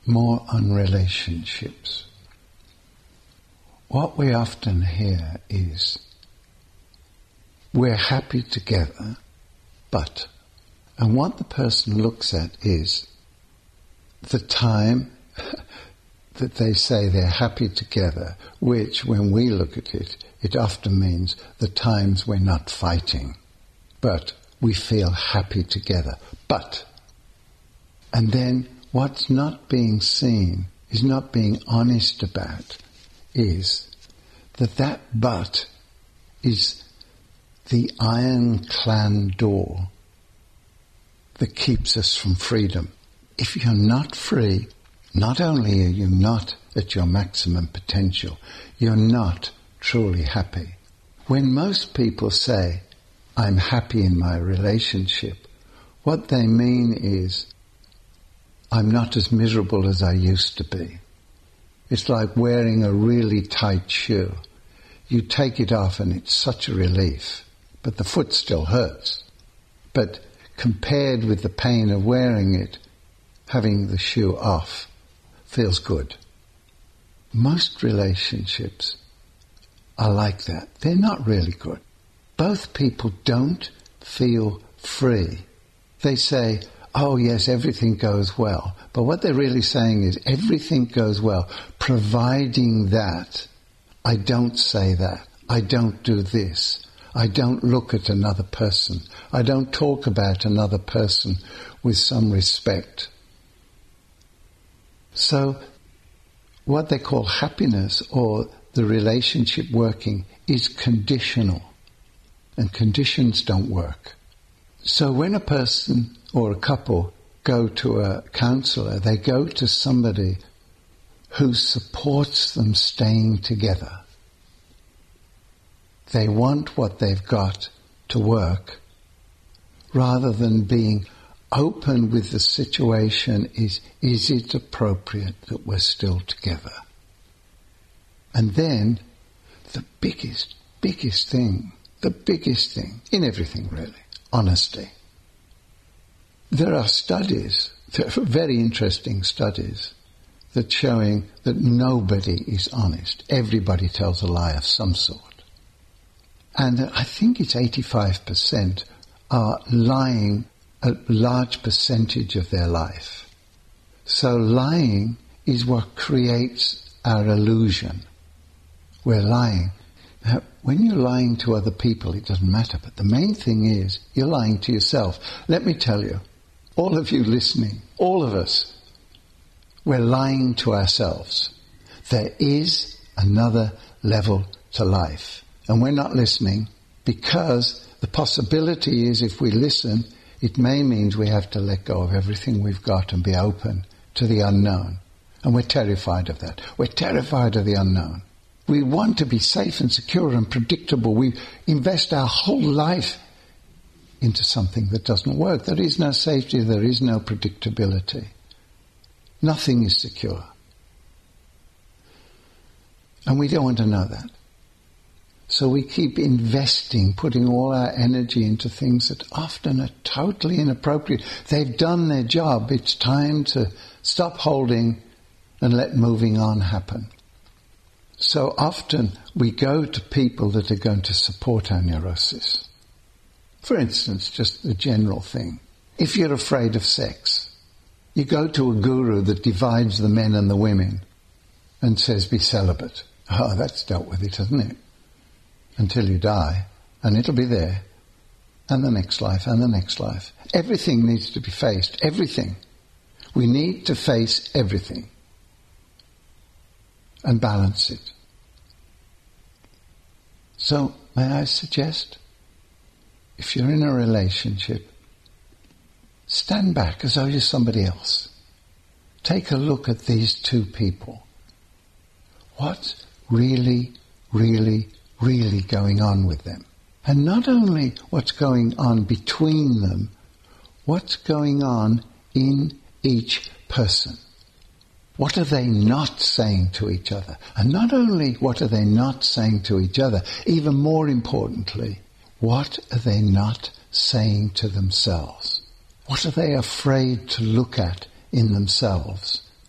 more on relationships. What we often hear is, we're happy together, but, and what the person looks at is the time that they say they're happy together, which when we look at it, it often means the times we're not fighting, but we feel happy together. But, and then what's not being seen, is not being honest about, is that but is the ironclad door that keeps us from freedom. If you're not free, not only are you not at your maximum potential, you're not truly happy. When most people say, I'm happy in my relationship, what they mean is, I'm not as miserable as I used to be. It's like wearing a really tight shoe. You take it off and it's such a relief, but the foot still hurts. But compared with the pain of wearing it, having the shoe off feels good. Most relationships are like that. They're not really good. Both people don't feel free. They say, oh yes, everything goes well. But what they're really saying is, everything goes well, providing that I don't say that, I don't do this, I don't look at another person, I don't talk about another person with some respect. So what they call happiness, or the relationship working, is conditional. And conditions don't work. So when a person or a couple go to a counsellor, they go to somebody who supports them staying together. They want what they've got to work, rather than being open with the situation. Is it appropriate that we're still together? And then the biggest thing in everything really, honesty. There are studies, very interesting studies, that showing that nobody is honest. Everybody tells a lie of some sort. And I think it's 85% are lying a large percentage of their life. So lying is what creates our illusion. We're lying. Now, when you're lying to other people, it doesn't matter. But the main thing is, you're lying to yourself. Let me tell you, all of you listening, all of us, we're lying to ourselves. There is another level to life. And we're not listening, because the possibility is, if we listen, it may mean we have to let go of everything we've got and be open to the unknown. And we're terrified of that. We're terrified of the unknown. We want to be safe and secure and predictable. We invest our whole life into something that doesn't work. There is no safety, there is no predictability. Nothing is secure. And we don't want to know that. So we keep investing, putting all our energy into things that often are totally inappropriate. They've done their job. It's time to stop holding and let moving on happen. So often we go to people that are going to support our neurosis. For instance, just the general thing. If you're afraid of sex, you go to a guru that divides the men and the women and says, be celibate. Oh, that's dealt with it, hasn't it? Until you die, and it'll be there, and the next life, and the next life. Everything needs to be faced, everything. We need to face everything and balance it. So, may I suggest, if you're in a relationship, stand back as though you're somebody else. Take a look at these two people. What's really going on with them? And not only what's going on between them, what's going on in each person. What are they not saying to each other? And not only what are they not saying to each other, even more importantly, what are they not saying to themselves? What are they afraid to look at in themselves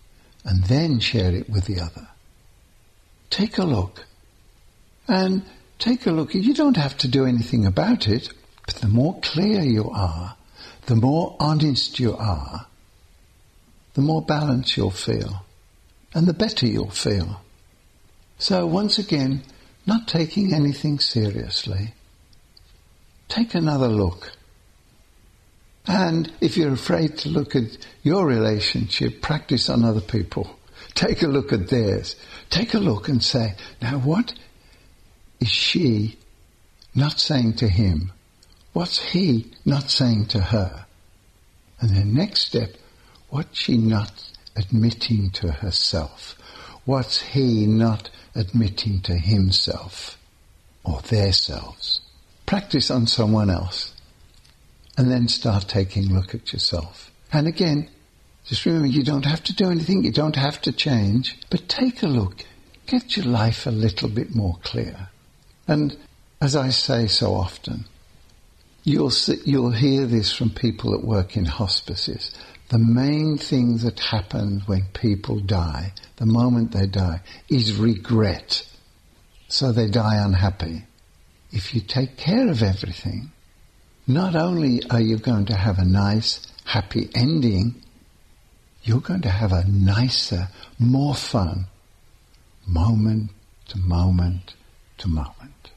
and then share it with the other. Take a look. And take a look. You don't have to do anything about it, but the more clear you are, the more honest you are, the more balance you'll feel, and the better you'll feel. So once again, not taking anything seriously, take another look. And if you're afraid to look at your relationship, practice on other people. Take a look at theirs. Take a look and say, now what is she not saying to him? What's he not saying to her? And the next step, what's she not admitting to herself? What's he not admitting to himself or theirselves? Practice on someone else. And then start taking a look at yourself. And again, just remember, you don't have to do anything, you don't have to change, but take a look. Get your life a little bit more clear. And as I say so often, you'll hear this from people that work in hospices. The main thing that happens when people die, the moment they die, is regret. So they die unhappy. If you take care of everything, not only are you going to have a nice, happy ending, you're going to have a nicer, more fun, moment to moment to moment.